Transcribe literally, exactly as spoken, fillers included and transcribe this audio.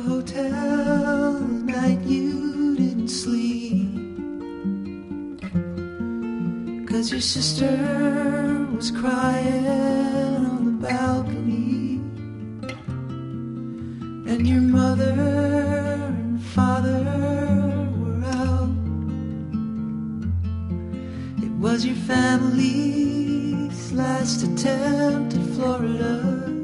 hotel the night you didn't sleep, 'cause your sister was crying on the balcony, and your mother and father were out. It was your family's last attempt at Florida.